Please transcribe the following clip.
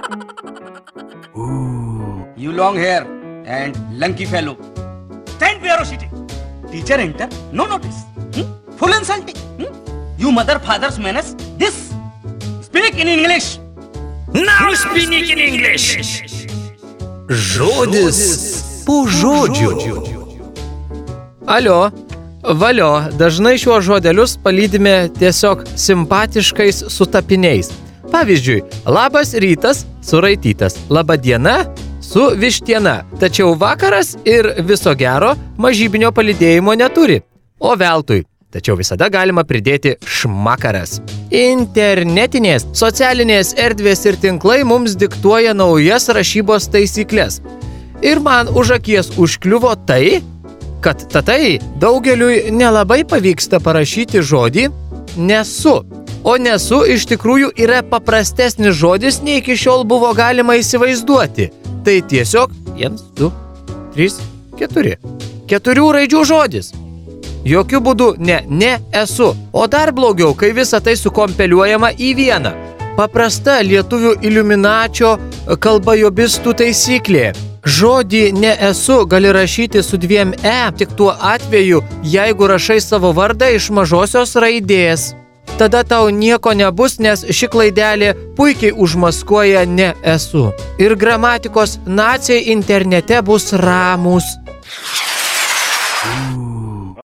Ooh, you long hair and lanky fellow. Stand ferocity. Teacher enter, no notice. Full insulting. You mother father's manners. This. Speak in English. Now speak in English. Žodis po žodžio. Alio, valio, dažnai šiuos žodelius palydime tiesiog simpatiškais sutapiniais. Pavyzdžiui, labas rytas suraitytas, laba diena su vištiena, tačiau vakaras ir viso gero mažybinio palydėjimo neturi, o veltui. Tačiau visada galima pridėti šmakaras. Internetinės, socialinės erdvės ir tinklai mums diktuoja naujas rašybos taisyklės. Ir man už akies užkliuvo tai, kad tatai daugeliui nelabai pavyksta parašyti žodį nesu. O nesu iš tikrųjų yra paprastesnis žodis, nei iki šiol buvo galima įsivaizduoti. Tai tiesiog 1, 2, 3, 4. 4 raidžių žodis. Jokių būdų ne esu. O dar blogiau, kai visa tai sukompiliuojama į vieną. Paprasta lietuvių iliuminačio kalbajobistų taisyklė. Žodį ne esu gali rašyti su 2 tik tuo atveju, jeigu rašai savo vardą iš mažosios raidės. Tada tau nieko nebus, nes ši klaidelė puikiai užmaskuoja ne esu. Ir gramatikos naciai internete bus ramūs.